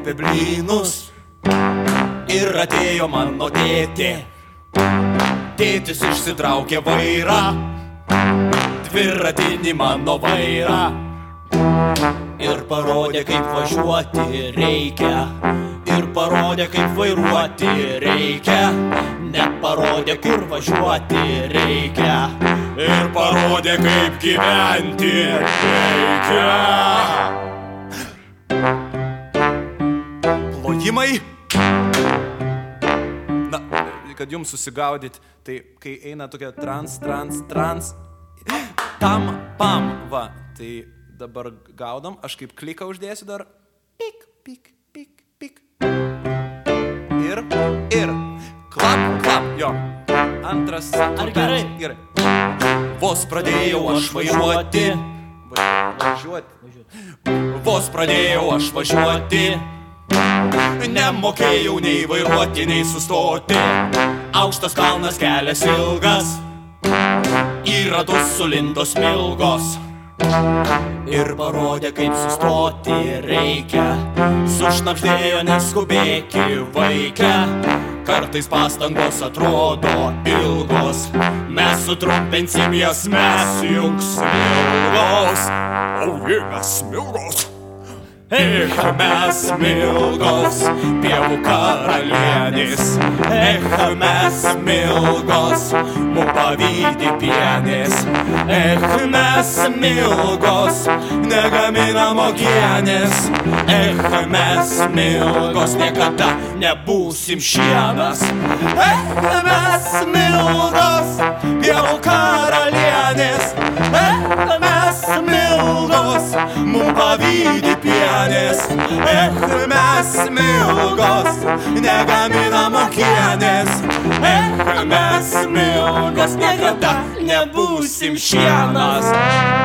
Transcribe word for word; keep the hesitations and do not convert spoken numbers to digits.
kepė blynus ir atėjo mano tėtė. Tėtis išsitraukė vairą, dviratinį mano vairą, ir parodė, kaip važiuoti reikia. Ir parodė, kaip vairuoti reikia. Neparodė, kur važiuoti reikia. Ir parodė, kaip gyventi reikia. Plojimai. Na, kad jums susigaudyt, tai kai eina tokia trans, trans, trans, tam, pam, va, tai dabar gaudom, aš kaip kliką uždėsiu dar, pik, pik, pik, pik, ir, ir, klap, klap, jo, antras, Ar gerai? Gerai. Vos pradėjau aš važiuoti, važiuoti, vos pradėjau aš važiuoti, nemokėjau nei vairuoti, nei sustoti. Aukštas kalnas, kelias ilgas, į ratus sulindo smilgos. Ir parodė, kaip sustoti reikia. Sušnabždėjo, neskubėki vaike. Kartais pastangos atrodo ilgos. Mes sutrumpinsim jas, mes juk smilgos. O jie mes smilgos. Ech, mes smilgos, pievų karalienės. Ech, mes smilgos, mum pavydi pienės. Ech, mes smilgos, negaminam uogienės. Ech, mes smilgos, niekada nebūsim šienas. Ech, mes smilgos, pievų karalienės. Ech, mes smilgos, mum pavydi pienės. Ech, mes smilgos, negaminam uogienės. Ech, mes smilgos, niekada nebūsim šienas.